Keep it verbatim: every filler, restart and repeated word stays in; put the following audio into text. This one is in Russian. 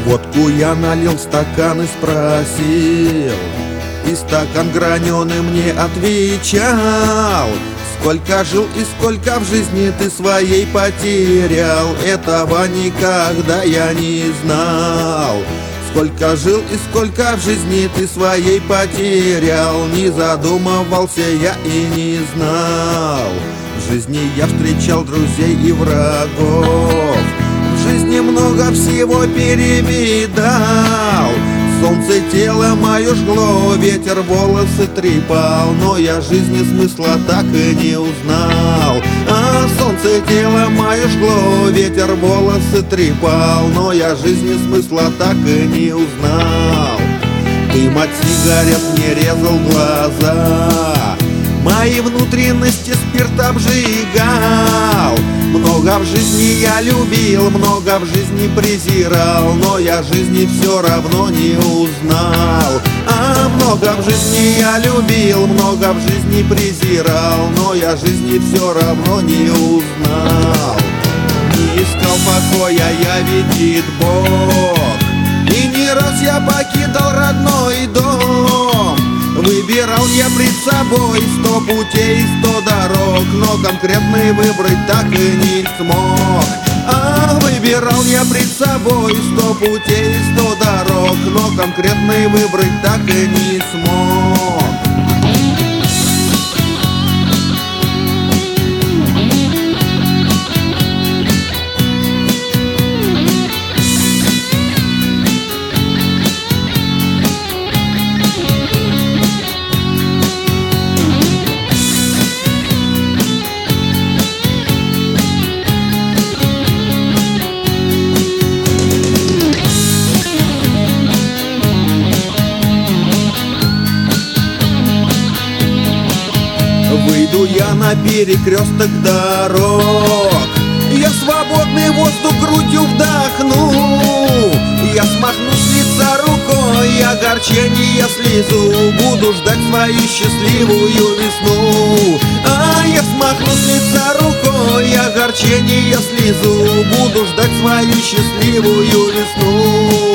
Водку я налил в стакан и спросил, и стакан граненый мне отвечал: сколько жил и сколько в жизни ты своей потерял, этого никогда я не знал. Сколько жил и сколько в жизни ты своей потерял, не задумывался я и не знал. В жизни я встречал друзей и врагов, в жизни много всего перевидал. Солнце тело мое жгло, ветер волосы трепал, но я жизни смысла так и не узнал. А солнце тело мое жгло, ветер волосы трепал, но я жизни смысла так и не узнал. Дым от сигарет мне резал глаза, мои внутренности спирт обжигал. Много в жизни я любил, много в жизни презирал, но я жизни все равно не узнал. А много в жизни я любил, много в жизни презирал, но я жизни все равно не узнал. Не искал покоя я, видит Бог, и не раз я покидал родной дом. Выбирал я пред собой сто путей, сто дорог, но конкретный выбрать так и не смог. А выбирал я пред собой сто путей, сто дорог, но конкретный выбрать так и не смог. Выйду я на перекресток дорог, я свободный воздух грудью вдохну. Я смахну с лица рукой огорчение слезу, буду ждать свою счастливую весну. А я смахну с лица рукой огорчение слезу, буду ждать свою счастливую весну.